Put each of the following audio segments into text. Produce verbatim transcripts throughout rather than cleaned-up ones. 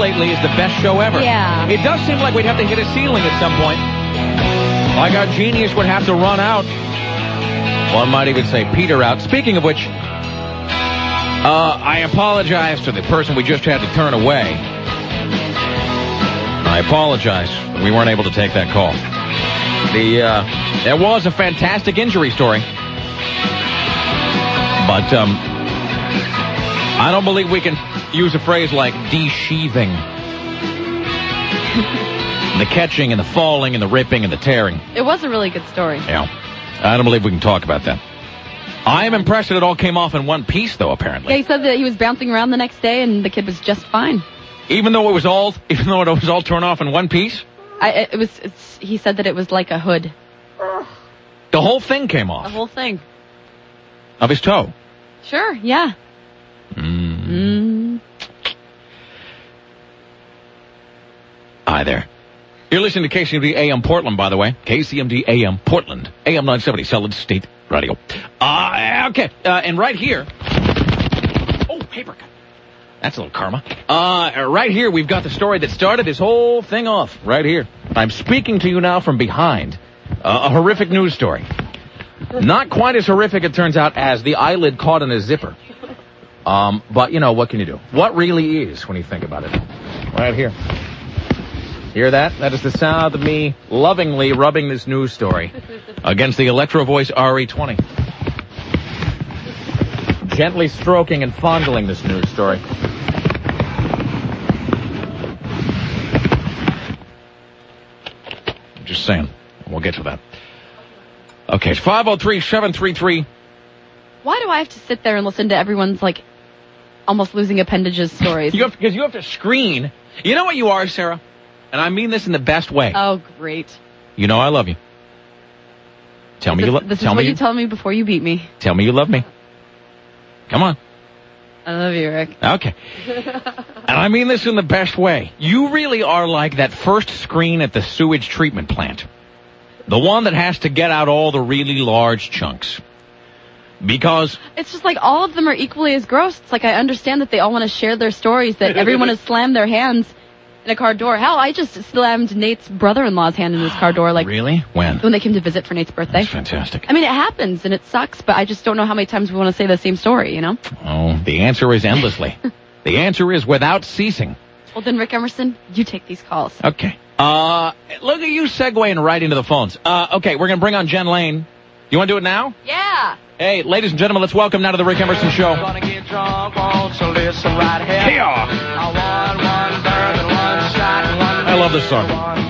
lately is the best show ever. Yeah. It does seem like we'd have to hit a ceiling at some point. Like our genius would have to run out. One might even say peter out. Speaking of which, uh, I apologize to the person we just had to turn away. I apologize. We weren't able to take that call. The uh, there was a fantastic injury story. But um, I don't believe we can use a phrase like de-sheathing. The catching and the falling and the ripping and the tearing. It was a really good story. Yeah. I don't believe we can talk about that. I am impressed that it all came off in one piece, though, apparently. Yeah, he said that he was bouncing around the next day and the kid was just fine. Even though it was all, even though it was all torn off in one piece? I, it was. It's, he said that it was like a hood. The whole thing came off? The whole thing. Of his toe? Sure, yeah. Mm. Mm. Hi there. You're listening to K C M D A M Portland, by the way. K C M D A M Portland. A M nine seventy, Solid State Radio. Uh, okay. Uh, and right here. Oh, paper cut. That's a little karma. Uh, right here, we've got the story that started this whole thing off. Right here. I'm speaking to you now from behind. Uh, a horrific news story. Not quite as horrific, it turns out, as the eyelid caught in a zipper. Um, but, you know, what can you do? What really is, when you think about it? Right here. Hear that? That is the sound of me lovingly rubbing this news story against the Electro Voice R E twenty. Gently stroking and fondling this news story. Just saying. We'll get to that. Okay, it's five oh three, seven three three. Why do I have to sit there and listen to everyone's, like, almost losing appendages stories? You have, because you have to screen. You know what you are, Sarah? And I mean this in the best way. Oh, great. You know I love you. Tell me this, you love me. This is what you, you tell me before you beat me. Tell me you love me. Come on. I love you, Rick. Okay. And I mean this in the best way. You really are like that first screen at the sewage treatment plant. The one that has to get out all the really large chunks. Because... It's just like all of them are equally as gross. It's like I understand that they all want to share their stories, that everyone has slammed their hands in a car door. Hell, I just slammed Nate's brother-in-law's hand in his car door. Like really? When? When they came to visit for Nate's birthday. That's fantastic. I mean, it happens, and it sucks, but I just don't know how many times we want to say the same story, you know? Oh, the answer is endlessly. The answer is without ceasing. Well, then, Rick Emerson, you take these calls. Okay. Uh, look at you segueing right into the phones. Uh, okay, we're going to bring on Jen Lane. You want to do it now? Yeah. Hey, ladies and gentlemen, let's welcome now to the Rick Emerson Show. Gonna get drunk, won't you listen right here? Hey, I want one bourbon, one shot, one I love this song.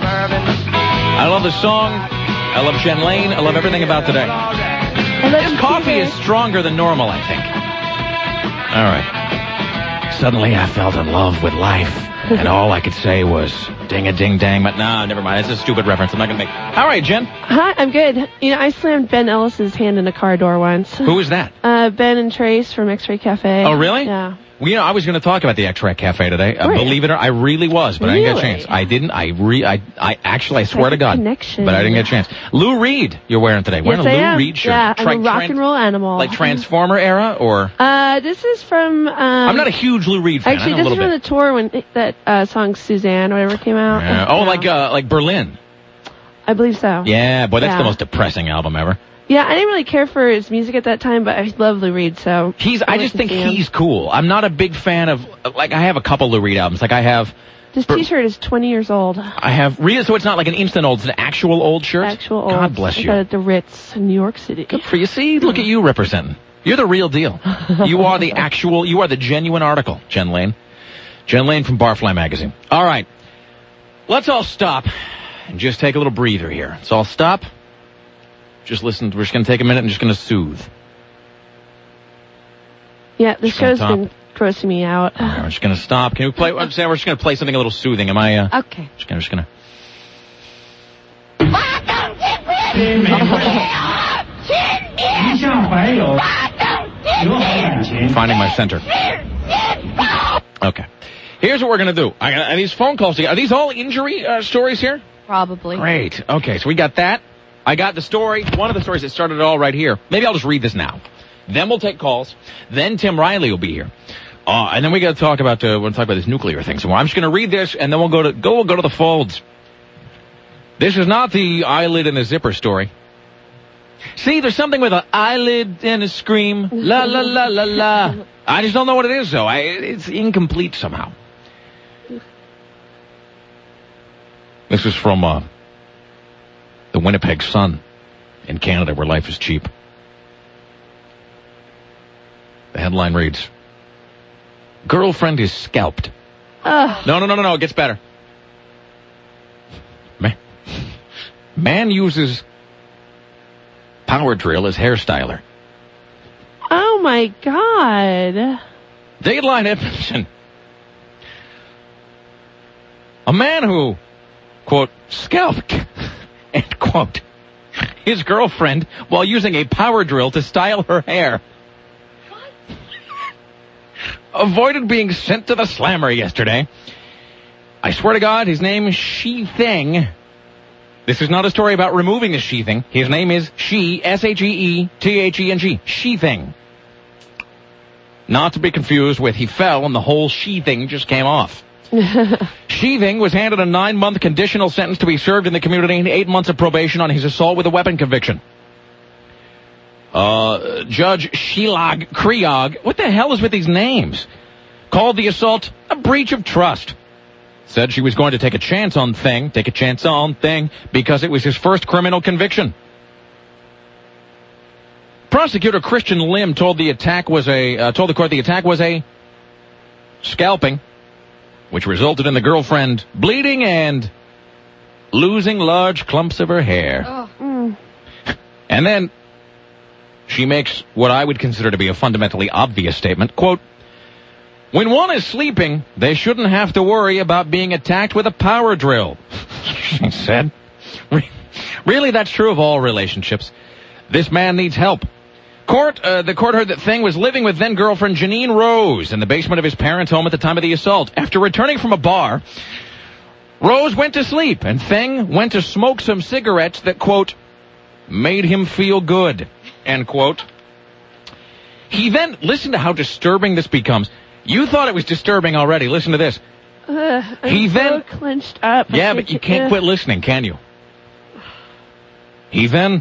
I love the song. I love Jen Lane. I love everything about today. This coffee is stronger than normal, I think. All right. Suddenly I felt in love with life, and all I could say was ding-a-ding-dang, but nah, never mind. It's a stupid reference. I'm not going to make... All right, Jen. Hi, I'm good. You know, I slammed Ben Ellis's hand in a car door once. Who is that? Uh, Ben and Trace from X-Ray Cafe. Oh, really? Yeah. Well, you know, I was going to talk about the X-Ray Cafe today. Uh, believe it or not, I really was, but really? I didn't get a chance. I didn't. I re. I. I actually. I swear like to God. Connection. But I didn't get a chance. Lou Reed, you're wearing today. Wearing yes, a Lou I am. Reed shirt. Yeah, Tra- I'm a rock trans- and roll animal. Like Transformer era, or? Uh, this is from. Um, I'm not a huge Lou Reed fan. Actually, I know this a is little from bit. the tour when that uh, song Suzanne or whatever came out. Yeah. Oh, like uh, like Berlin. I believe so. Yeah, boy, that's yeah. the most depressing album ever. Yeah, I didn't really care for his music at that time, but I love Lou Reed, so... He's. I, I just think he's cool. I'm not a big fan of... Like, I have a couple Lou Reed albums. Like, I have... This T-shirt is twenty years old. I have... Really, so it's not like an instant old. It's an actual old shirt? Actual old. God bless you. I got it at the Ritz in New York City. Good for you. See, look at you representing. You're the real deal. You are the actual... You are the genuine article, Jen Lane. Jen Lane from Barfly Magazine. All right. Let's all stop and just take a little breather here. Let's all stop. Just listen. We're just going to take a minute and just going to soothe. Yeah, this Just gonna show's top. been grossing me out. Right, we're just going to stop. Can we play? I'm saying we're just going to play something a little soothing. Am I? Uh, okay. Just going. Just going to. Finding my center. Okay. Here's what we're going to do. I got, are these phone calls together? Are these all injury uh, stories here? Probably. Great. Okay, so we got that. I got the story, one of the stories that started it all right here. Maybe I'll just read this now. Then we'll take calls. Then Tim Riley will be here. Uh, and then we got to talk about, uh, we're going to talk about this nuclear thing. So I'm just going to read this, and then we'll go to, go, we'll go to the folds. This is not the eyelid and a zipper story. See, there's something with an eyelid and a scream. La, la, la, la, la. I just don't know what it is, though. I, it's incomplete somehow. This is from, uh, the Winnipeg Sun in Canada, where life is cheap. The headline reads, girlfriend is scalped. Ugh. No, no, no, no, no. It gets better. Man, man uses power drill as hairstyler. Oh, my God. Dateline Edmonton. A man who, quote, scalped, end quote, his girlfriend while using a power drill to style her hair. Avoided being sent to the slammer yesterday. I swear to God, his name is She Thing. This is not a story about removing the sheathing. His name is She, S H E E T H E N G, She Thing. Not to be confused with he fell and the whole sheathing just came off. Sheathing was handed a nine-month conditional sentence to be served in the community and eight months of probation on his assault with a weapon conviction. Uh, Judge Shelag Kriog, what the hell is with these names? Called the assault a breach of trust. Said she was going to take a chance on Thing, take a chance on Thing, because it was his first criminal conviction. Prosecutor Christian Lim told the attack was a, uh, told the court the attack was a scalping, which resulted in the girlfriend bleeding and losing large clumps of her hair. Oh. Mm. And then she makes what I would consider to be a fundamentally obvious statement. Quote, when one is sleeping, they shouldn't have to worry about being attacked with a power drill, she said. Really, that's true of all relationships. This man needs help. Court, uh, the court heard that Thing was living with then-girlfriend Janine Rose in the basement of his parents' home at the time of the assault. After returning from a bar, Rose went to sleep, and Thing went to smoke some cigarettes that, quote, made him feel good, end quote. He then, listen to how disturbing this becomes. You thought it was disturbing already. Listen to this. Uh, I'm He so then- clenched up. Yeah, I but you can't- can't uh, quit listening, can you? He then,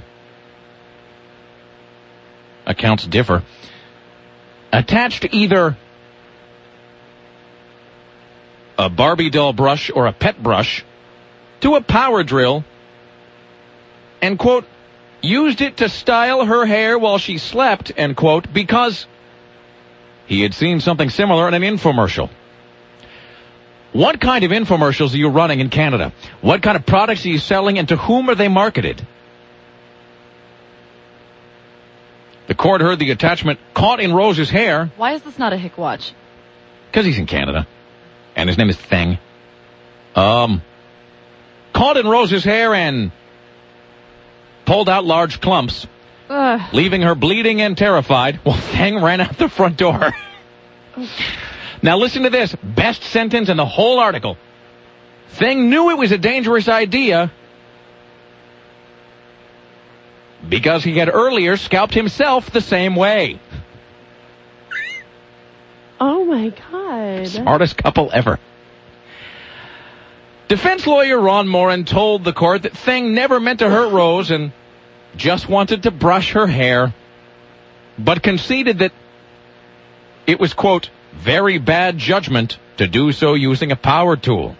accounts differ, attached either a Barbie doll brush or a pet brush to a power drill and, quote, used it to style her hair while she slept, end quote, because he had seen something similar in an infomercial. What kind of infomercials are you running in Canada? What kind of products are you selling, and to whom are they marketed? The court heard the attachment caught in Rose's hair. Why is this not a hick watch? Because he's in Canada. And his name is Thing. Um, caught in Rose's hair and pulled out large clumps, Ugh. leaving her bleeding and terrified while Thing ran out the front door. Now listen to this. Best sentence in the whole article. Thing knew it was a dangerous idea because he had earlier scalped himself the same way. Oh, my God. Smartest couple ever. Defense lawyer Ron Moran told the court that Thing never meant to hurt Rose and just wanted to brush her hair, but conceded that it was, quote, very bad judgment to do so using a power tool.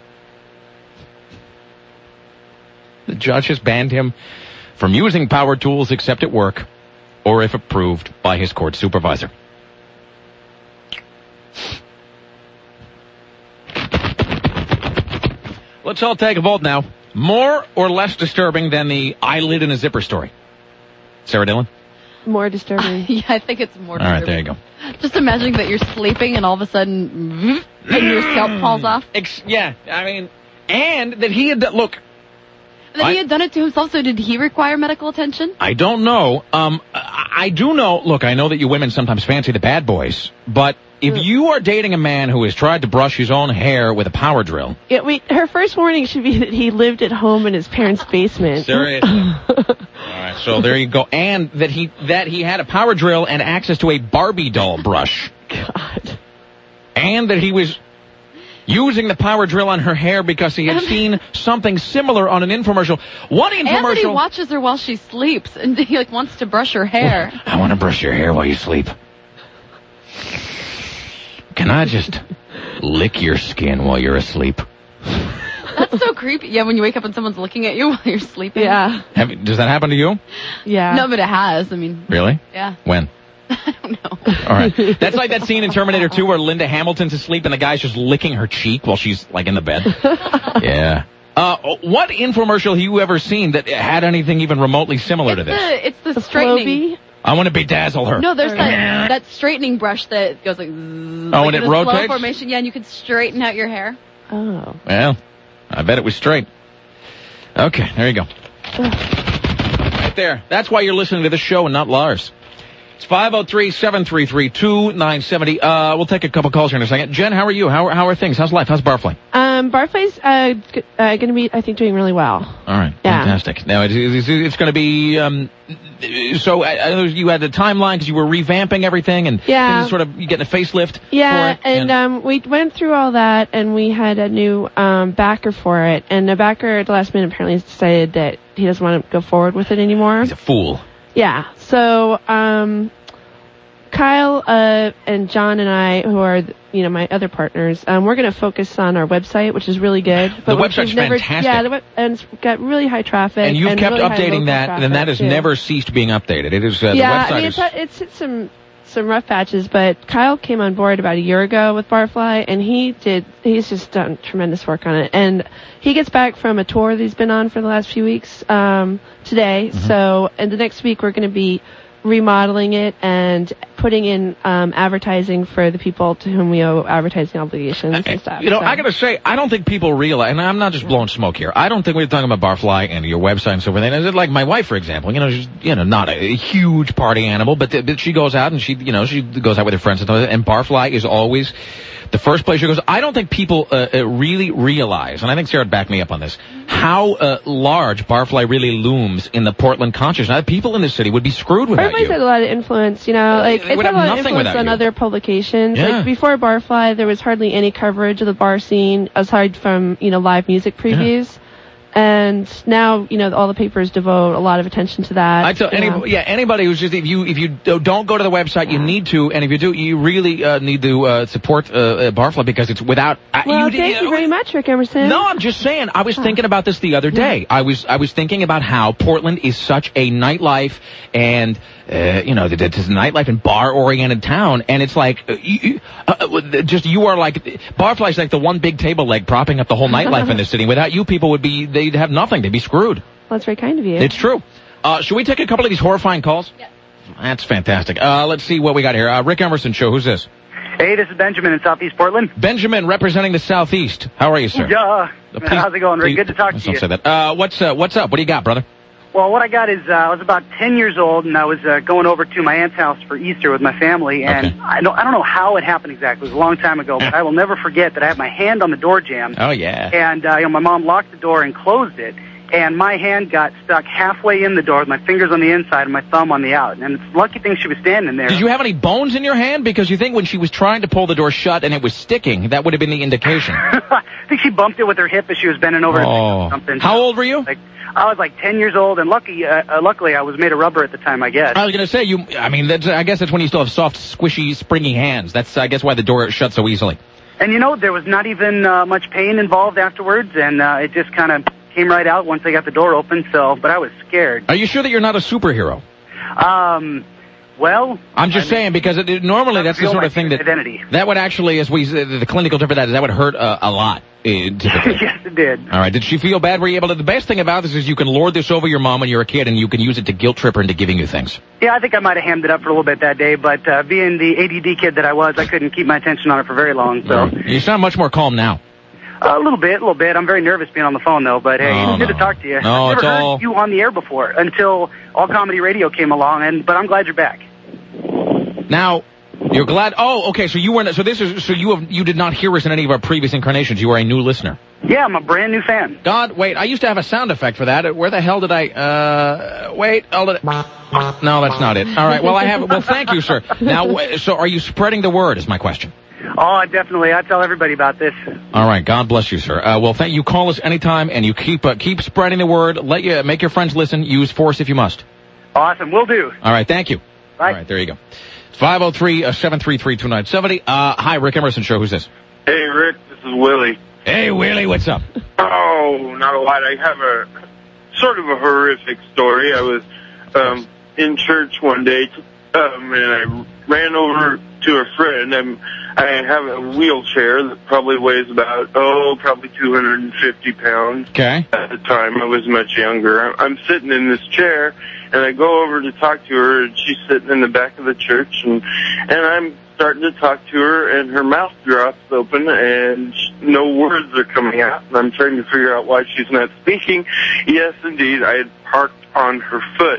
The judge has banned him from using power tools except at work or if approved by his court supervisor. Let's all take a vote now. More or less disturbing than the eyelid in a zipper story? Sarah Dillon? More disturbing. Yeah, I think it's more All right, disturbing. there you go. Just imagining that you're sleeping and all of a sudden, and your scalp falls off. Ex- yeah, I mean, and that he had, look, And then I- he had done it to himself, so did he require medical attention? I don't know. Um, I, I do know, look, I know that you women sometimes fancy the bad boys, but if you are dating a man who has tried to brush his own hair with a power drill. Yeah, wait, her first warning should be that he lived at home in his parents' basement. Seriously. All right, so there you go. And that he, that he had a power drill and access to a Barbie doll brush. God. and that he was using the power drill on her hair because he had seen something similar on an infomercial. What infomercial? And that he watches her while she sleeps, and he like wants to brush her hair. I want to brush your hair while you sleep. Can I just lick your skin while you're asleep? That's so creepy. Yeah, when you wake up and someone's looking at you while you're sleeping. Yeah. Have, does that happen to you? Yeah. No, but it has. I mean. Really? Yeah. When? I don't know. All right. That's like that scene in Terminator two where Linda Hamilton's asleep and the guy's just licking her cheek while she's, like, in the bed. Yeah. Uh, what infomercial have you ever seen that had anything even remotely similar It's to this? the, it's the, The straightening. Flowbee? I want to bedazzle her. No, there's that, that straightening brush that goes like... zzz, Oh, like and it in a slow rotates? formation. Yeah, and you can straighten out your hair. Oh. Well, I bet it was straight. Okay, there you go. Right there. That's why you're listening to this show and not Lars. It's five oh three, seven three three, two nine seven oh. Uh, we'll take a couple calls here in a second. Jen, how are you? How are, how are things? How's life? How's Barfly? Um, Barfly's uh, g- uh, going to be, I think, doing really well. All right. Yeah. Fantastic. Now, it's, it's, it's going to be, um, so I, I know you had the timeline because you were revamping everything and Yeah. things sort of you getting a facelift Yeah, for it. and um, we went through all that, and we had a new um, backer for it. And the backer at the last minute apparently has decided that he doesn't want to go forward with it anymore. He's a fool. Yeah, so um, Kyle uh, and John and I, who are you know my other partners, um, we're going to focus on our website, which is really good. The which website's we've never, fantastic. Yeah, the web, and it's got really high traffic. And you've kept really high updating local that, and that has traffic, too. never ceased being updated. It is, uh, Yeah, the website I mean, is... it's, it's hit some some rough patches, but Kyle came on board about a year ago with Barfly, and he did, he's just done tremendous work on it. And he gets back from a tour that he's been on for the last few weeks um, today. Mm-hmm. So, and the next week we're going to be remodeling it and putting in um, advertising for the people to whom we owe advertising obligations and stuff. You know, so. I gotta say, I don't think people realize, and I'm not just blowing smoke here. I don't think we're talking about Barfly and your website and so forth. And like my wife, for example, you know, she's, you know, not a, a huge party animal, but, th- but she goes out and she, you know, she goes out with her friends and, and Barfly is always the first place she goes. I don't think people uh, uh, really realize, and I think Sarah would back me up on this, how uh, large Barfly really looms in the Portland consciousness. People in the city would be screwed without Barfly's you. had a lot of influence, you know, like they it's would had a have lot of nothing influence without on you. other publications. Yeah. Like before Barfly, there was hardly any coverage of the bar scene aside from, you know, live music previews. Yeah. And now, you know, all the papers devote a lot of attention to that. I tell anybody, yeah, anybody who's just, if you if you don't go to the website, you need to, and if you do, you really uh, need to uh, support uh, uh, Barfly because it's without. Uh, Well, you, thank you very much, Rick Emerson. No, I'm just saying. I was thinking about this the other day. I was I was thinking about how Portland is such a nightlife and uh, you know, it's a nightlife and bar-oriented town, and it's like uh, you, uh, just you are like Barfly's like the one big table leg propping up the whole nightlife in the city. Without you, people would be they'd have nothing. They'd be screwed. Well, that's very kind of you. It's true. Uh, should we take a couple of these horrifying calls? Yeah. That's fantastic. Uh, let's see what we got here. Uh, Rick Emerson Show. Who's this? Hey, this is Benjamin in Southeast Portland. Benjamin, representing the Southeast. How are you, sir? Yeah. Uh, please- How's it going, Rick? please- Good to talk don't to you. say that. Uh, what's uh, what's up? What do you got, brother? Well, what I got is uh, I was about ten years old, and I was uh, going over to my aunt's house for Easter with my family, and Okay. I don't I don't know how it happened exactly. It was a long time ago, but I will never forget that I had my hand on the door jamb, Oh yeah. and uh, you know, my mom locked the door and closed it, and my hand got stuck halfway in the door with my fingers on the inside and my thumb on the out. And it's a lucky thing she was standing there. Did you have any bones in your hand? Because you think when she was trying to pull the door shut and it was sticking, that would have been the indication. I think she bumped it with her hip as she was bending over to pick Oh. up something. How old were you? Like, I was like ten years old, and lucky, uh, uh, luckily I was made of rubber at the time, I guess. I was going to say, you. I mean, that's, I guess that's when you still have soft, squishy, springy hands. That's, I guess, why the door shut so easily. And you know, there was not even uh, much pain involved afterwards, and uh, it just kind of came right out once I got the door open. So, but I was scared. Are you sure that you're not a superhero? Um, well, I'm just I mean, saying because it, it, normally that's the reveal sort my of thing that identity. that would actually, as we the clinical term for that is that would hurt uh, a lot. Uh, typically. Yes, it did. All right. Did she feel bad? Were you able to? The best thing about this is you can lord this over your mom when you're a kid, and you can use it to guilt trip her into giving you things. Yeah, I think I might have hammed it up for a little bit that day, but uh, being the A D D kid that I was, I couldn't keep my attention on it for very long. So You sound much more calm now. uh, a little bit, a little bit. I'm very nervous being on the phone though, but hey, Oh, it's good no. to talk to you. No, I've it's never heard all- you on the air before until All Comedy Radio came along, and but I'm glad you're back. Now, you're glad. Oh, okay. So you weren't. So this is. So you have. You did not hear us in any of our previous incarnations. You were a new listener. Yeah, I'm a brand new fan. God, wait. I used to have a sound effect for that. Where the hell did I? Uh, wait. Hold it. No, that's not it. All right. Well, I have. Well, thank you, sir. Now, wh- so are you spreading the word? Is my question. Oh, definitely. I tell everybody about this. All right. God bless you, sir. Uh, well, thank you. Call us anytime, and you keep uh, keep spreading the word. Let you make your friends listen. Use force if you must. Awesome. Will do. All right. Thank you. Bye. All right. There you go. It's five oh three, seven three three, two nine seven oh. Uh, hi, Rick Emerson Show. Who's this? Hey, Rick. This is Willie. Hey, Willie. What's up? Oh, not a lot. I have a sort of a horrific story. I was um, in church one day, um, and I ran over to a friend. I'm, I have a wheelchair that probably weighs about, oh, probably two hundred fifty pounds. Okay. At the time, I was much younger. I'm sitting in this chair, and I go over to talk to her, and she's sitting in the back of the church, and, and I'm starting to talk to her, and her mouth drops open, and no words are coming out, and I'm trying to figure out why she's not speaking. Yes, indeed, I had parked on her foot. Uh,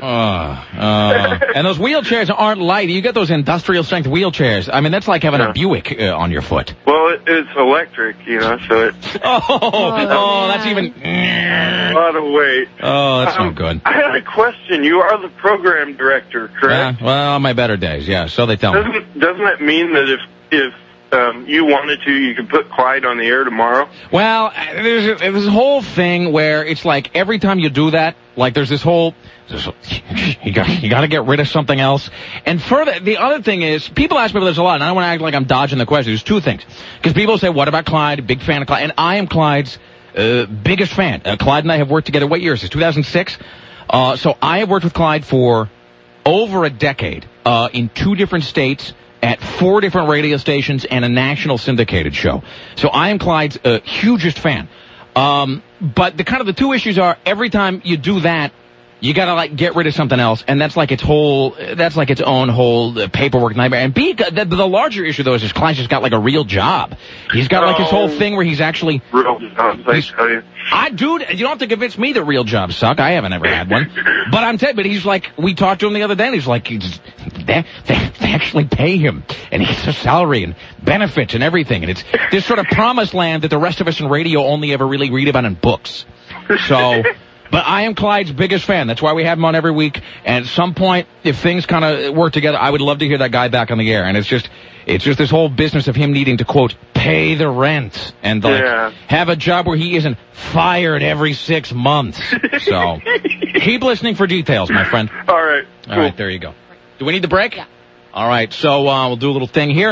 uh, and those wheelchairs aren't light. You get those industrial strength wheelchairs. I mean, that's like having Yeah. a Buick uh, on your foot. Well, it, it's electric, you know, so it's Oh, oh, that's man. even. a lot of weight. Oh, that's Um, not good. I had a question. You are the program director, Yeah, correct? well, on my better days, yeah. So they tell me. Doesn't doesn't that mean that if if um, you wanted to, you could put Clyde on the air tomorrow? Well, uh, there's a, there's this whole thing where it's like every time you do that, like there's this whole, there's, you got you got to get rid of something else. And further, the other thing is, people ask me, there's a lot, and I don't want to act like I'm dodging the question. There's two things. Because people say, what about Clyde? Big fan of Clyde. And I am Clyde's uh, biggest fan. Uh, Clyde and I have worked together, what year is this, two thousand six? Uh, so I have worked with Clyde for over a decade uh, in two different states, at four different radio stations and a national syndicated show. So I am Clyde's uh, hugest fan. Um, but the kind of the two issues are every time you do that, you gotta like get rid of something else, and that's like its whole, that's like its own whole uh, paperwork nightmare. And B, the, the larger issue though is his Clyde's just got like a real job. He's got like his whole thing where he's actually. Real jobs, I tell you. I, dude, you don't have to convince me that real jobs suck. I haven't ever had one. But I'm telling you, but he's like, we talked to him the other day, and he's like, he's, they, they, they actually pay him, and he gets a salary and benefits and everything. And it's this sort of promised land that the rest of us in radio only ever really read about in books. So, but I am Clyde's biggest fan. That's why we have him on every week. And at some point, if things kind of work together, I would love to hear that guy back on the air. And it's just, it's just this whole business of him needing to, quote, pay the rent and like Yeah. have a job where he isn't fired every six months. So keep listening for details, my friend. All right. Cool. All right, there you go. Do we need the break? Yeah. All right, so uh, we'll do a little thing here.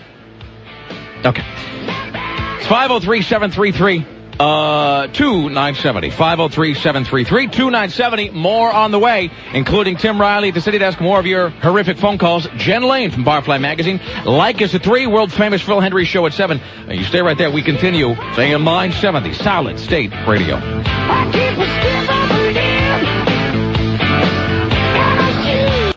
Okay. It's five oh three, seven three three, two nine seven oh. five oh three, seven three three, two nine seven oh. More on the way, including Tim Riley at the City Desk. More of your horrific phone calls. Jen Lane from Barfly Magazine. Like us at three. World-famous Phil Hendry Show at seven. Uh, you stay right there. We continue. A M nine seventy, Solid State Radio. I keep a step on the limb. And I shoot.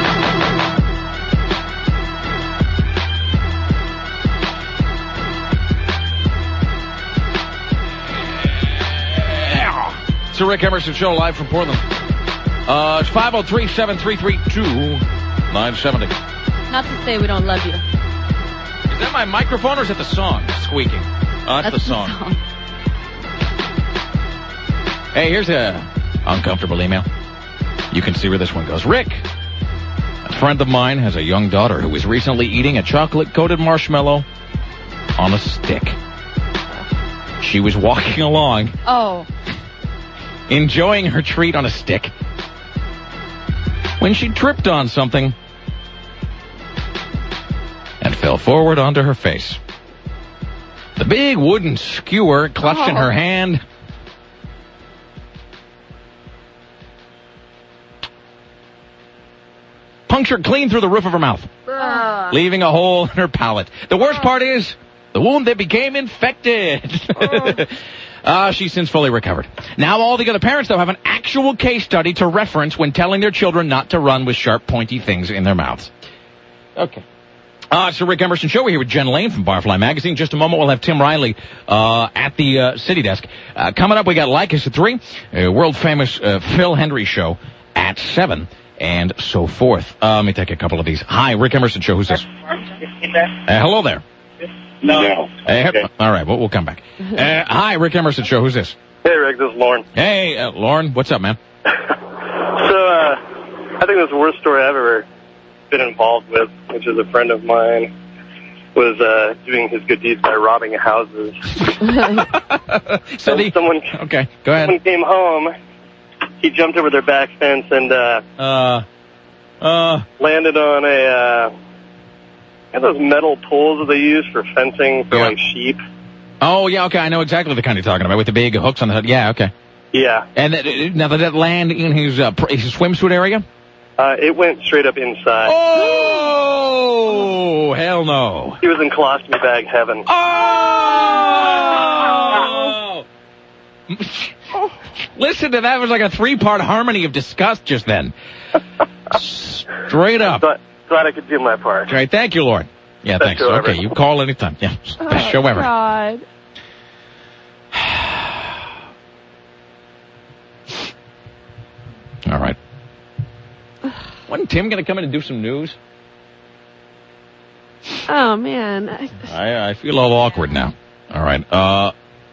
It's the Rick Emerson Show live from Portland. Uh, it's five oh three, seven three three, two nine seven oh. Not to say we don't love you. Is that my microphone or is that the song squeaking? Oh, that's, That's the song. Hey, here's a uncomfortable email. You can see where this one goes. Rick, a friend of mine has a young daughter who was recently eating a chocolate-coated marshmallow on a stick. She was walking along, Oh. enjoying her treat on a stick, when she tripped on something and fell forward onto her face. The big wooden skewer clutched in Oh. her hand punctured clean through the roof of her mouth, Ugh. leaving a hole in her palate. The worst part is the wound that became infected. Uh, she's since fully recovered. Now all the other parents, though, have an actual case study to reference when telling their children not to run with sharp, pointy things in their mouths. Okay. Uh, it's the Rick Emerson Show. We're here with Jen Lane from Barfly Magazine. Just a moment, we'll have Tim Riley uh, at the uh, City Desk. Uh, coming up, we got Like Us at three, a world-famous uh, Phil Hendry Show at seven, and so forth. Uh, let me take a couple of these. Hi, Rick Emerson Show. Who's this? Uh, hello there. No. Hey, all right, well, we'll come back. Uh, hi, Rick Emerson Show. Who's this? Hey, Rick, this is Lauren. Hey, uh, Lauren. What's up, man? So, uh, I think this is the worst story I've ever been involved with, which is a friend of mine was uh, doing his good deeds by robbing houses. so the, someone, okay, go ahead. Someone came home. He jumped over their back fence and uh, uh, uh, landed on a uh, you know those metal poles that they use for fencing for yeah. like sheep. Oh yeah, okay, I know exactly the kind you're talking about with the big hooks on the hood. Yeah, okay. Yeah. And that, now did that land in his uh, pr- his swimsuit area? Uh, it went straight up inside. Oh, hell no. He was in colostomy bag heaven. Oh! Listen to that. It was like a three-part harmony of disgust just then. Straight up. But glad I could do my part. Great. Thank you, Lord. Yeah, Best thanks. show Okay, ever. you call anytime. Yeah, best Oh, show ever. God. All right. Wasn't Tim going to come in and do some news? Oh, man. I, I, I feel a little awkward now. All right. Uh,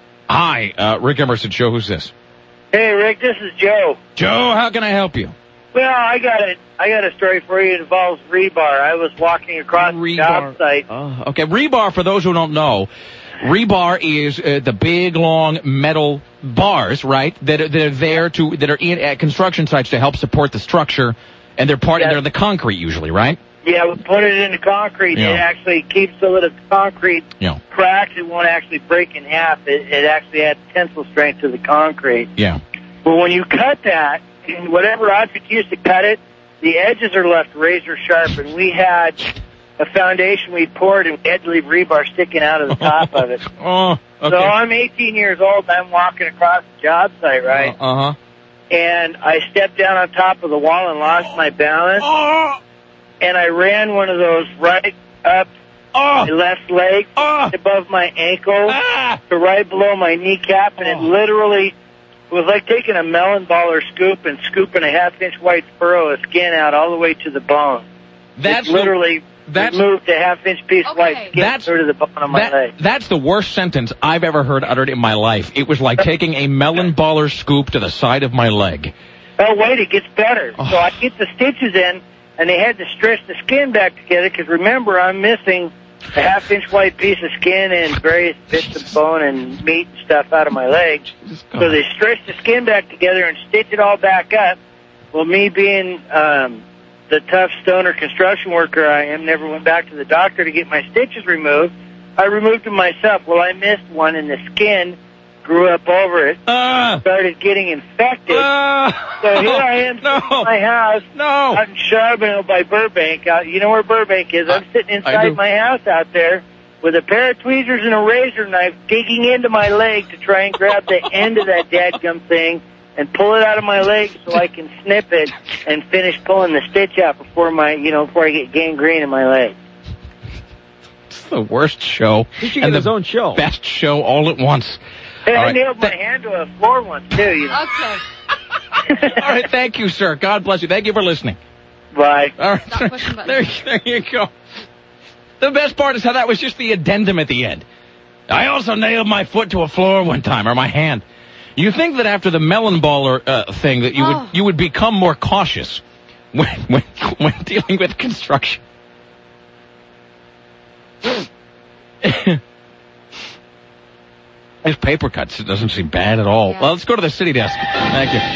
hi, uh, Rick Emerson Show. Who's this? Hey, Rick, this is Joe. Joe, how can I help you? Well, I got a, I got a story for you. It involves rebar. I was walking across the job site. Uh, okay, rebar, for those who don't know, rebar is uh, the big, long metal bars, right, that are, that are there to, that are in at construction sites to help support the structure, and they're part, Yes. they're the concrete usually, right? Yeah, we put it into concrete. Yeah. It actually keeps so that if the concrete Yeah. cracks, it won't actually break in half. It, it actually adds tensile strength to the concrete. Yeah. But when you cut that, and whatever object you use to cut it, the edges are left razor sharp, and we had a foundation we poured, and we had to leave rebar sticking out of the top of it. Oh, okay. So I'm eighteen years old, and I'm walking across the job site, right? Uh huh. And I stepped down on top of the wall and lost my balance. Oh, And I ran one of those right up oh, my left leg oh. above my ankle Ah. to right below my kneecap, and it Oh. literally was like taking a melon baller scoop and scooping a half-inch white furrow of skin out all the way to the bone. That's it literally that's- removed a half-inch piece of white skin That's- through to the bone of my That, leg. that's the worst sentence I've ever heard uttered in my life. It was like taking a melon baller scoop to the side of my leg. Oh, wait, it gets better. Oh. So I get the stitches in, and they had to stretch the skin back together, because remember, I'm missing a half-inch white piece of skin and various bits of bone and meat and stuff out of my leg. So they stretched the skin back together and stitched it all back up. Well, me being um, the tough stoner construction worker I am, never went back to the doctor to get my stitches removed. I removed them myself. Well, I missed one, and the skin grew up over it, Uh, started getting infected. uh, So here I am no, sitting in my house no. out in Charbonneau by Burbank. Out, you know where Burbank is? I'm sitting I inside do. my house out there with a pair of tweezers and a razor knife digging into my leg to try and grab the end of that dadgum thing and pull it out of my leg so I can snip it and finish pulling the stitch out before my, you know, before I get gangrene in my leg. It's the worst show. He should and get his the own show. best show all at once. Hey, All I right. nailed my Th- hand to a floor once, too, you know. Okay. All right, thank you, sir. God bless you. Thank you for listening. Bye. All right, Stop pushing there, buttons. there you go. The best part is how that was just the addendum at the end. I also nailed my foot to a floor one time, or my hand. You think that after the melon baller uh, thing that you Oh. would you would become more cautious when when, when dealing with construction. This paper cuts, it doesn't seem bad at all. Yeah. Well, let's go to the city desk. Thank you.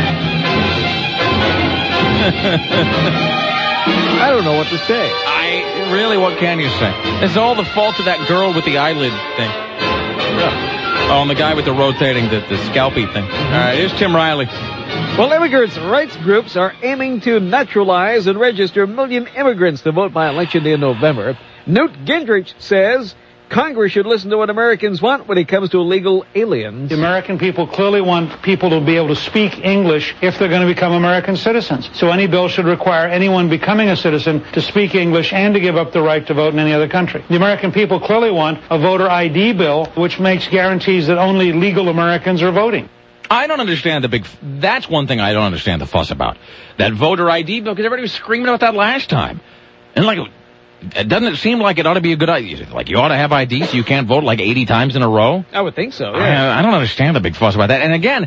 I don't know what to say. I really, what can you say? It's all the fault of that girl with the eyelid thing. Oh, and the guy with the rotating, the, the scalpy thing. All right, here's Tim Riley. Well, immigrants' rights groups are aiming to naturalize and register a million immigrants to vote by election day in November. Newt Gingrich says Congress should listen to what Americans want when it comes to illegal aliens. The American people clearly want people to be able to speak English if they're going to become American citizens. So any bill should require anyone becoming a citizen to speak English and to give up the right to vote in any other country. The American people clearly want a voter I D bill, which makes guarantees that only legal Americans are voting. I don't understand the big, that's one thing I don't understand the fuss about. That voter I D bill, because everybody was screaming about that last time. And like, it doesn't it seem like it ought to be a good idea? Like, you ought to have I D so you can't vote like eighty times in a row? I would think so, yeah. I, I don't understand the big fuss about that. And again,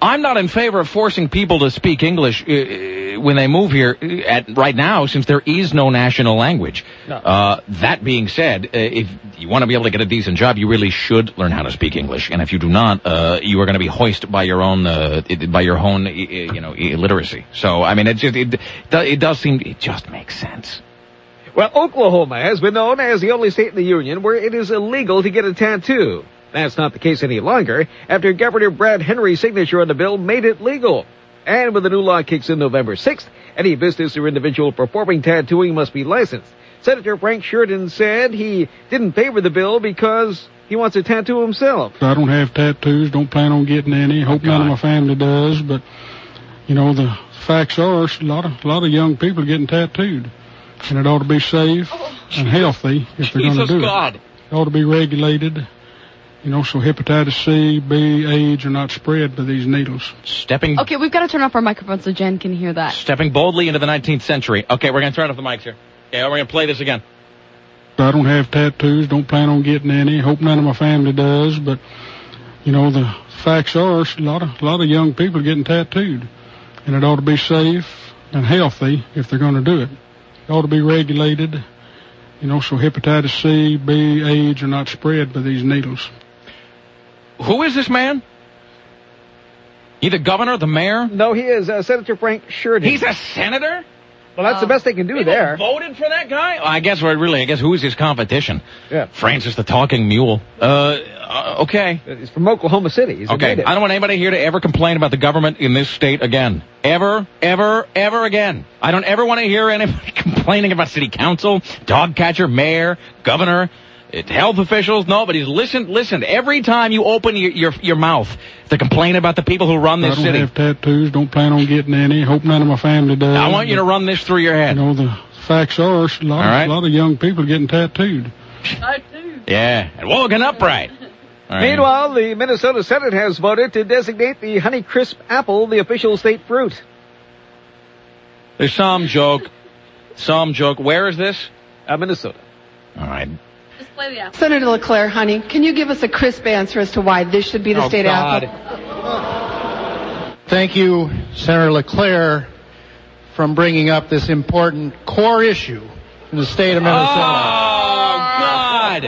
I'm not in favor of forcing people to speak English uh, when they move here at right now, since there is no national language. No. Uh, that being said, uh, if you want to be able to get a decent job, you really should learn how to speak English. And if you do not, uh, you are going to be hoisted by your own, uh, by your own, uh, you know, illiteracy. So, I mean, it just, it, it does seem, it just makes sense. Well, Oklahoma has been known as the only state in the union where it is illegal to get a tattoo. That's not the case any longer after Governor Brad Henry's signature on the bill made it legal. And when the new law kicks in November sixth, any business or individual performing tattooing must be licensed. Senator Frank Sheridan said he didn't favor the bill because he wants a tattoo himself. I don't have tattoos, don't plan on getting any. Hope none of my family does, but, you know, the facts are a lot of, a lot of young people are getting tattooed. And it ought to be safe and healthy if they're going to do God. it. It ought to be regulated. You know, so hepatitis C, B, AIDS are not spread by these needles. Stepping Okay, we've got to turn off our microphone so Jen can hear that. stepping boldly into the nineteenth century. Okay, we're going to turn off the mics here. Yeah, we're going to play this again. I don't have tattoos, don't plan on getting any. Hope none of my family does, but, you know, the facts are a lot of, a lot of young people are getting tattooed. And it ought to be safe and healthy if they're going to do it. It ought to be regulated. You know, so hepatitis C, B, AIDS are not spread by these needles. Who is this man? He the governor, the mayor? No, he is uh, Senator Frank Sheridan. He's a senator? Well, that's the best they can do People there. voted for that guy? Well, I guess, well, really, I guess who's his competition? Yeah. Francis the Talking Mule. Uh, uh okay. He's from Oklahoma City. He's a Okay, native. I don't want anybody here to ever complain about the government in this state again. Ever, ever, ever again. I don't ever want to hear anybody complaining about city council, dog catcher, mayor, governor, uh, health officials. Nobody's listened. Listen, every time you open your, your your mouth to complain about the people who run this I don't city. have tattoos, don't plan on getting any. Hope none of my family does. I want you to run this through your head. You know, the facts are a lot, of, right. a lot of young people are getting tattooed. Yeah, and walking upright. All right. Meanwhile, the Minnesota Senate has voted to designate the Honeycrisp apple the official state fruit. There's some joke. Some joke. Where is this? Uh, Minnesota. All right. Just play the apple. Senator LeClaire, honey, can you give us a crisp answer as to why this should be the Oh, state God. apple? Thank you, Senator LeClaire, from bringing up this important core issue in the state of Minnesota. Oh, God.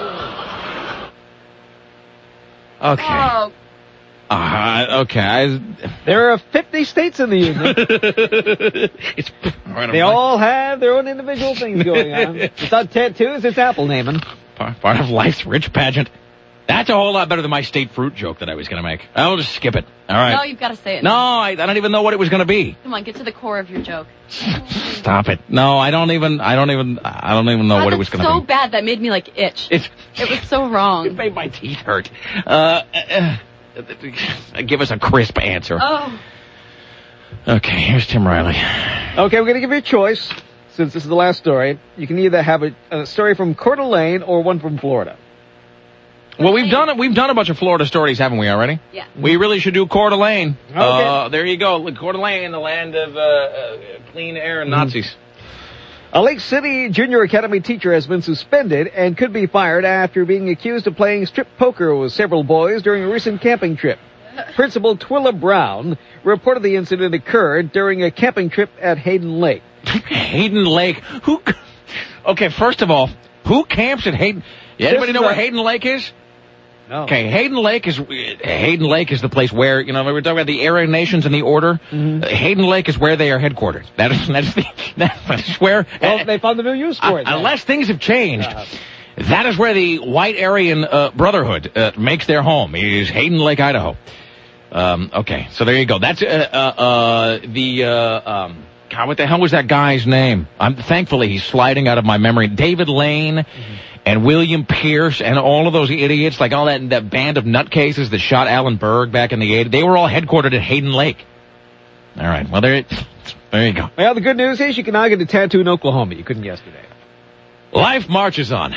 Okay. Oh, Uh, okay. I, There are fifty states in the union. it's, They all have their own individual things going on. It's not tattoos, it's apple naming. part, part of life's rich pageant. That's a whole lot better than my state fruit joke that I was going to make. I'll just skip it. All right. no, you've got to say it. No, I, I don't even know what it was going to be. Come on, get to the core of your joke. Stop it. No, I don't even. I don't even. I don't even know God, what it was that's going to so be. bad that made me like itch. It's. It was so wrong. It made my teeth hurt. Uh, uh, uh, give us a crisp answer. Oh. Okay, here's Tim Riley. Okay, we're going to give you a choice. Since this is the last story, you can either have a, a story from Coeur d'Alene or one from Florida. Well, we've done it. We've done a bunch of Florida stories, haven't we already? Yeah. We really should do Coeur d'Alene. Okay. Uh, there you go. Coeur d'Alene, the land of uh, uh, clean air and Nazis. A Lake City Junior Academy teacher has been suspended and could be fired after being accused of playing strip poker with several boys during a recent camping trip. Principal Twilla Brown reported the incident occurred during a camping trip at Hayden Lake. Hayden Lake. Who? Okay, first of all, who camps at Hayden? Yeah, anybody know where Hayden Lake is? No. Okay, Hayden Lake is Hayden Lake is the place where, you know, we were talking about the Aryan nations and the order. Mm-hmm. Uh, Hayden Lake is where they are headquartered. That is that is the that is where. Well, uh, they found a new use for it. uh, then. unless things have changed. Uh, That is where the White Aryan uh, Brotherhood uh, makes their home. It is Hayden Lake, Idaho. Um, okay, so there you go. That's uh, uh, uh, the uh, um, God. What the hell was that guy's name? I'm thankfully he's sliding out of my memory. David Lane mm-hmm. and William Pierce and all of those idiots, like all that that band of nutcases that shot Alan Berg back in the eighties. They were all headquartered at Hayden Lake. All right. Well, there, there you go. Well, the good news is you can now get a tattoo in Oklahoma. You couldn't yesterday. Life marches on.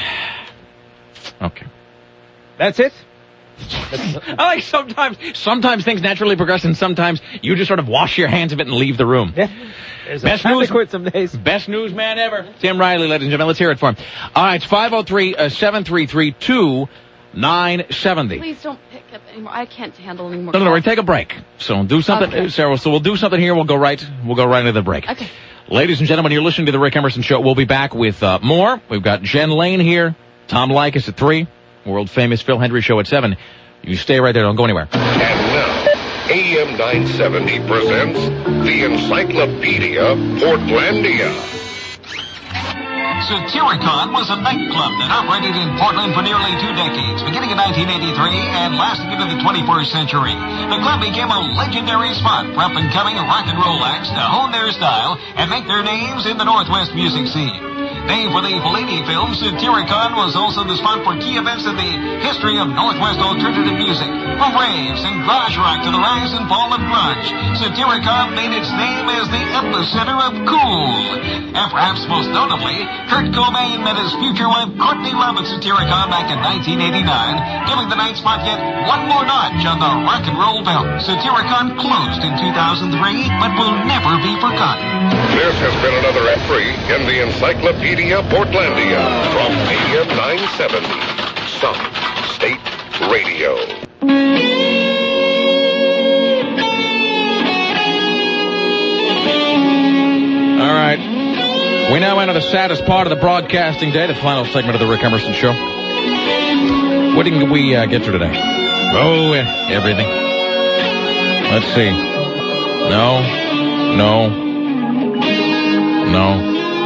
Okay. That's it? I like sometimes, sometimes things naturally progress, and sometimes you just sort of wash your hands of it and leave the room. Yeah. There's Best a time news, to quit some days. Best newsman ever. Tim Riley, ladies and gentlemen. Let's hear it for him. All right, it's five oh three, seven three three, two nine seventy. Please don't pick up anymore. I can't handle any more. No, no, no, calls. take a break. So do something, Okay. Sarah. So we'll do something here. We'll go right. We'll go right into the break. Okay. Ladies and gentlemen, you're listening to the Rick Emerson Show. We'll be back with uh, more. We've got Jen Lane here, Tom Likas at three, world famous Phil Hendry Show at seven. You stay right there. Don't go anywhere. And now, A M nine seventy presents the Encyclopedia Portlandia. Satyricon was a nightclub that operated in Portland for nearly two decades, beginning in nineteen eighty-three and lasting into the twenty-first century. The club became a legendary spot for up-and-coming rock and roll acts to hone their style and make their names in the Northwest music scene. Named for the Fellini film, Satyricon was also the spot for key events in the history of Northwest alternative music, from raves and garage rock to the rise and fall of grunge. Satyricon made its name as the epicenter of cool. And perhaps most notably, Kurt Cobain met his future wife Courtney Love at Satyricon back in nineteen eighty-nine, giving the night spot yet one more notch on the rock and roll belt. Satyricon closed in two thousand three, but will never be forgotten. This has been another entry in the Encyclopedia Portlandia from A M nine seventy, South State Radio. All right. We now enter the saddest part of the broadcasting day, the final segment of the Rick Emerson Show. What did we uh, get to today? Oh, yeah, everything. Let's see. No. No. No.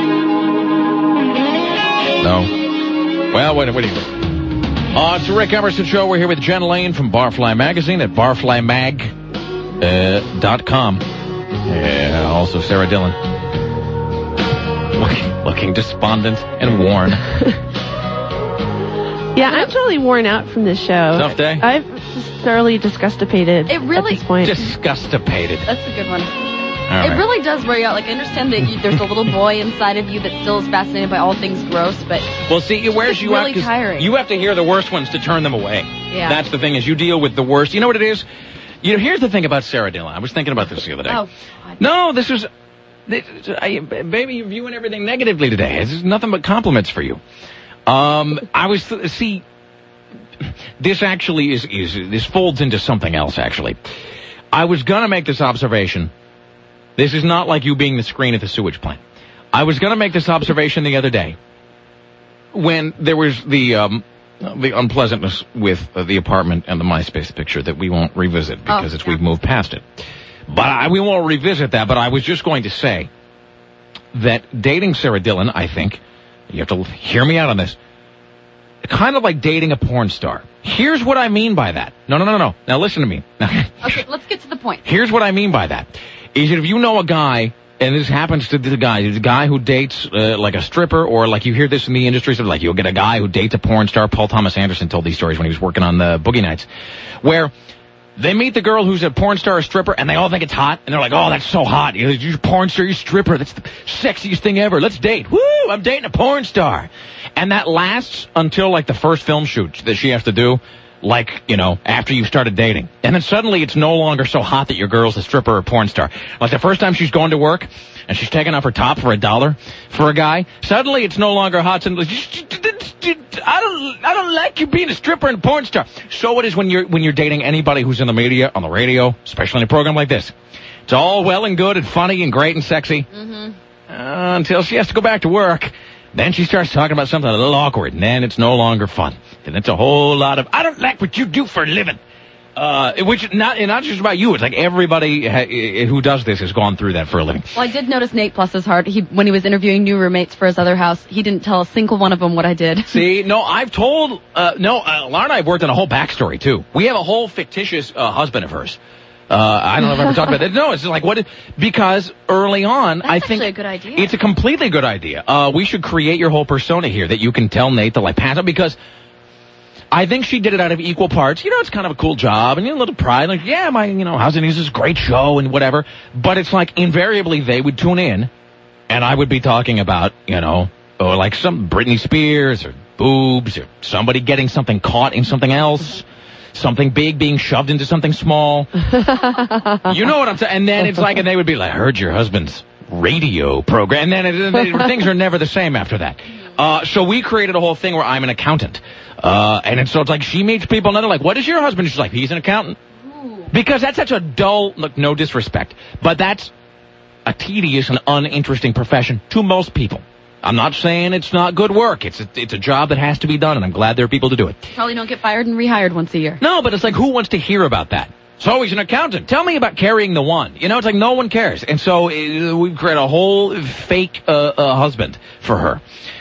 No. Well, what, what do you think? Uh, it's the Rick Emerson Show. We're here with Jen Lane from Barfly Magazine at barfly mag dot com. Yeah, also Sarah Dillon. Looking, looking despondent and worn. Yeah, I'm totally worn out from this show. Tough day? I've just thoroughly disgustipated It really- at this point. Disgustipated. That's a good one. All It right. really does wear you out. Like, I understand that you, there's a little boy inside of you that still is fascinated by all things gross, but Well, see, it wears it's you really out 'cause tiring. you have to hear the worst ones to turn them away. Yeah. That's the thing, is you deal with the worst. You know what it is? You know, here's the thing about Sarah Dillon. I was thinking about this the other day. Oh, No, this is... This, I, baby, you're viewing everything negatively today. This is nothing but compliments for you. Um, I was... Th- see... This actually is, is... This folds into something else, actually. I was gonna make this observation. This is not like you being the screen at the sewage plant. I was gonna make this observation the other day when there was the um, the unpleasantness with uh, the apartment and the MySpace picture that we won't revisit because Oh, it's we've moved past it. But I, we won't revisit that. But I was just going to say that dating Sarah Dillon, I think, you have to hear me out on this, kind of like dating a porn star. Here's what I mean by that. No, no, no, no. Now listen to me. okay, let's get to the point. Here's what I mean by that. Is that if you know a guy, and this happens to the guy, the guy who dates uh, like a stripper, or like you hear this in the industry, sort of like you'll get a guy who dates a porn star. Paul Thomas Anderson told these stories when he was working on the Boogie Nights, where they meet the girl who's a porn star or stripper, and they all think it's hot, and they're like, oh, that's so hot. You're a porn star, you're a stripper. That's the sexiest thing ever. Let's date. Woo, I'm dating a porn star. And that lasts until like the first film shoot that she has to do, like, you know, after you started dating. And then suddenly it's no longer so hot that your girl's a stripper or porn star. Like the first time she's going to work and she's taking off her top for a dollar for a guy, suddenly it's no longer hot. And I don't, I don't like you being a stripper and a porn star. So it is when you're, when you're dating anybody who's in the media, on the radio, especially in a program like this. It's all well and good and funny and great and sexy. Mm-hmm. Uh, until she has to go back to work. Then she starts talking about something a little awkward, and then it's no longer fun. And it's a whole lot of, I don't like what you do for a living. Uh, which, not, and not just about you, it's like everybody ha- who does this has gone through that for a living. Well, I did notice Nate Plus's heart. He, when he was interviewing new roommates for his other house, he didn't tell a single one of them what I did. See, no, I've told, uh, no, uh, Laura and I have worked on a whole backstory, too. We have a whole fictitious uh, husband of hers. Uh, I don't know if I ever talked about that. No, it's just like, what, because early on, That's I think actually a good idea. It's a completely good idea. Uh, we should create your whole persona here that you can tell Nate to like pass up, because I think she did it out of equal parts. You know, it's kind of a cool job and you know, a little pride. Like, yeah, my, you know, House of News is a great show and whatever. But it's like invariably they would tune in and I would be talking about, you know, or like some Britney Spears or boobs or somebody getting something caught in something else. Something big being shoved into something small. You know what I'm saying? And then it's like, and they would be like, I heard your husband's radio program. And then it, it, things are never the same after that. Uh, so we created a whole thing where I'm an accountant. Uh, and it's, so it's like she meets people and they're like, what is your husband? She's like, he's an accountant. Ooh. Because that's such a dull, look, no disrespect, but that's a tedious and uninteresting profession to most people. I'm not saying it's not good work. It's a, it's a job that has to be done, and I'm glad there are people to do it. Probably don't get fired and rehired once a year. No, but it's like, who wants to hear about that? So he's an accountant. Tell me about carrying the one. You know, it's like no one cares. And so uh, we create a whole fake uh, uh, husband for her.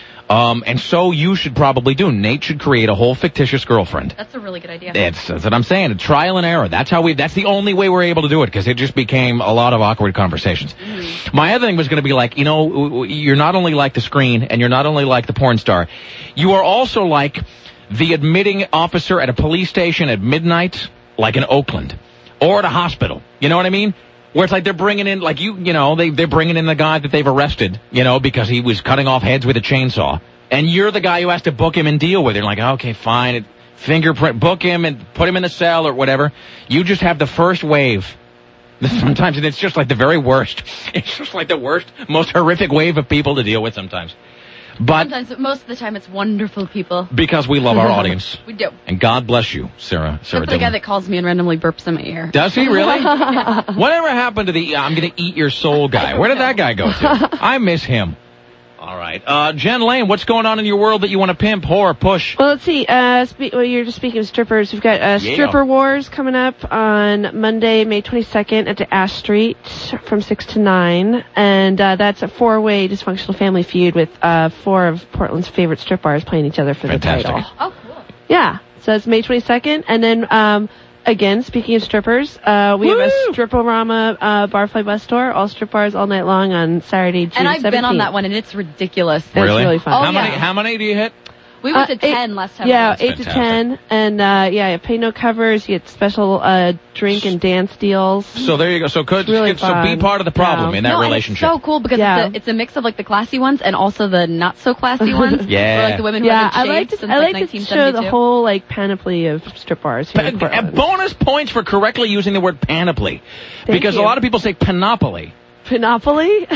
Um, and so you should probably do. Nate should create a whole fictitious girlfriend. That's a really good idea. That's, that's what I'm saying. A trial and error. That's how we. That's the only way we're able to do it, because it just became a lot of awkward conversations. Mm-hmm. My other thing was going to be like, you know, you're not only like the screen, and you're not only like the porn star, you are also like the admitting officer at a police station at midnight, like in Oakland, or at a hospital. You know what I mean? Where it's like they're bringing in, like you, you know, they, they're bringing in the guy that they've arrested, you know, because he was cutting off heads with a chainsaw. And you're the guy who has to book him and deal with it. You're like, okay, fine, fingerprint, book him and put him in a cell or whatever. You just have the first wave. Sometimes it's just like the very worst. It's just like the worst, most horrific wave of people to deal with sometimes. But sometimes, most of the time, it's wonderful people. Because we love our audience. We do. And God bless you, Sarah. Sarah Except for the Dillon. guy that calls me and randomly burps in my ear. Does he really? Yeah. Whatever happened to the I'm going to eat your soul guy? Where did that guy go to? I miss him. All right. Uh, Jen Lane, what's going on in your world that you want to pimp, whore, push? Well, let's see. Uh, spe- well, you're just speaking of strippers. We've got uh, Yeah. Stripper Wars coming up on Monday, May twenty-second at the Ash Street from six to nine. And uh, that's a four-way dysfunctional family feud with uh, four of Portland's favorite strip bars playing each other for Fantastic. the title. Oh, cool. Yeah. So it's May twenty-second. And then, um, again, speaking of strippers, uh, we Woo! have a Strip-O-Rama uh, Barfly Bus Tour, all strip bars all night long on Saturday, June And I've seventeenth. been on that one, and it's ridiculous. It's really fun. Oh, how many? yeah. How many do you hit? We went Uh, to eight- ten last time. Yeah, That's eight to fantastic. ten, and uh, yeah, you pay no covers. You get special uh, drink and dance deals. So there you go. So could really so be fun. part of the problem Yeah. in that no, and relationship. it's so cool because Yeah. it's, a, it's a mix of like the classy ones and also the not so classy ones. Yeah. For like the women who Yeah, haven't I like shaved to since I like like to nineteen show seventy-two. the whole like panoply of strip bars here in But, uh, Portland. bonus points for correctly using the word panoply, Thank because you. a lot of people say panoply. Panoply?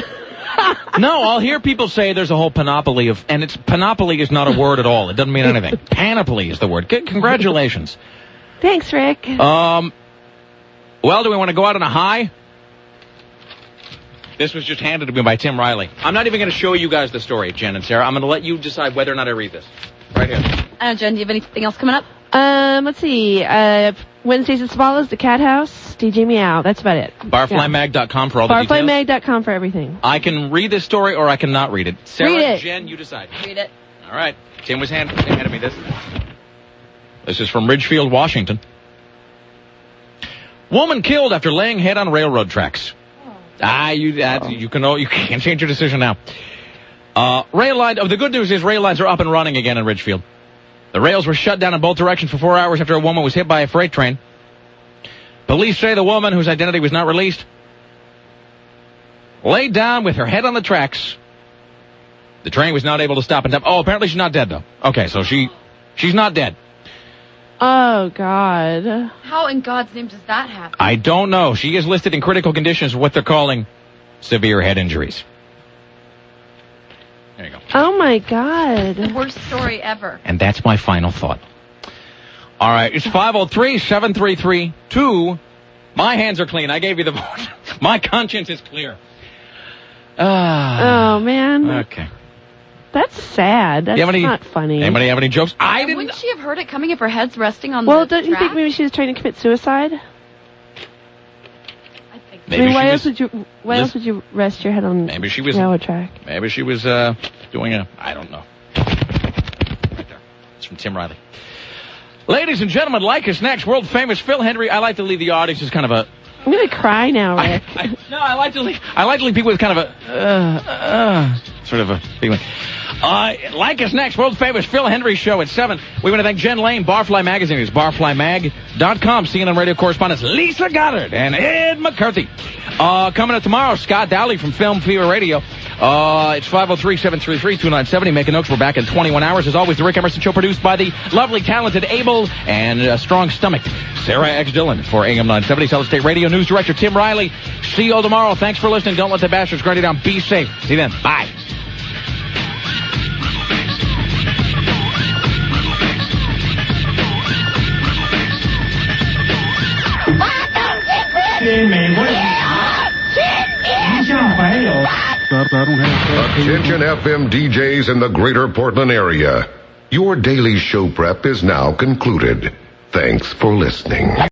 No, I'll hear people say there's a whole panoply of, and it's panoply is not a word at all. It doesn't mean anything. Panoply is the word. C- congratulations. Thanks, Rick. Um. Well, do we want to go out on a high? This was just handed to me by Tim Riley. I'm not even going to show you guys the story, Jen and Sarah. I'm going to let you decide whether or not I read this. Right here. I don't know, Jen, do you have anything else coming up? Um, let's see. Uh, Wednesdays at Swallows, the Cat House, D J Meow. That's about it. barfly mag dot com for all the details. barfly mag dot com for everything. I can read this story or I cannot read it. Sarah, Read it. Jen, you decide. Read it. All right. Tim was hand- Tim handed me this. This is from Ridgefield, Washington. Woman killed after laying head on railroad tracks. Ah, you uh, you can you can't change your decision now. Uh, rail line. Oh, the good news is rail lines are up and running again in Ridgefield. The rails were shut down in both directions for four hours after a woman was hit by a freight train. Police say the woman, whose identity was not released, laid down with her head on the tracks. The train was not able to stop and dump. Oh, apparently she's not dead though. Okay, so she she's not dead. Oh, God. How in God's name does that happen? I don't know. She is listed in critical conditions, what they're calling severe head injuries. There you go. Oh, my God. The worst story ever. And that's my final thought. All right, it's five oh three, seven three three, two. My hands are clean. I gave you the vote. My conscience is clear. Ah. Oh, man. Okay. That's sad. That's You have any- not funny. Anybody have any jokes? I didn't. Wouldn't she have heard it coming if her head's resting on Well, the don't you track? think maybe she was trying to commit suicide? Maybe I mean, why she else was, would you? Why lis- else would you rest your head on Maybe she was- railroad track? Maybe she was uh, doing a. I don't know. Right there. It's from Tim Riley. Ladies and gentlemen, like us next, world famous Phil Hendry. I like to leave the audience as kind of a. I'm gonna cry now, Rick. I, no, I like to leave. I like to leave people with kind of a uh, uh, sort of a feeling. Uh, like us next, world famous Phil Hendry show at seven. We want to thank Jen Lane, Barfly Magazine. It's barfly mag dot com. C N N radio correspondents Lisa Goddard and Ed McCarthy. Uh, coming up tomorrow, Scott Dowley from Film Fever Radio. Uh, it's five oh three, seven three three, two nine seven zero. Making notes. We're back in twenty-one hours. As always, the Rick Emerson Show produced by the lovely, talented, able, and uh, strong-stomached Sarah X. Dillon for A M nine seventy. Solid State Radio News Director Tim Riley. See you all tomorrow. Thanks for listening. Don't let the bastards grind you down. Be safe. See you then. Bye. 为美国人一向怀有。 Attention F M D Js in the greater Portland area. Your daily show prep is now concluded. Thanks for listening.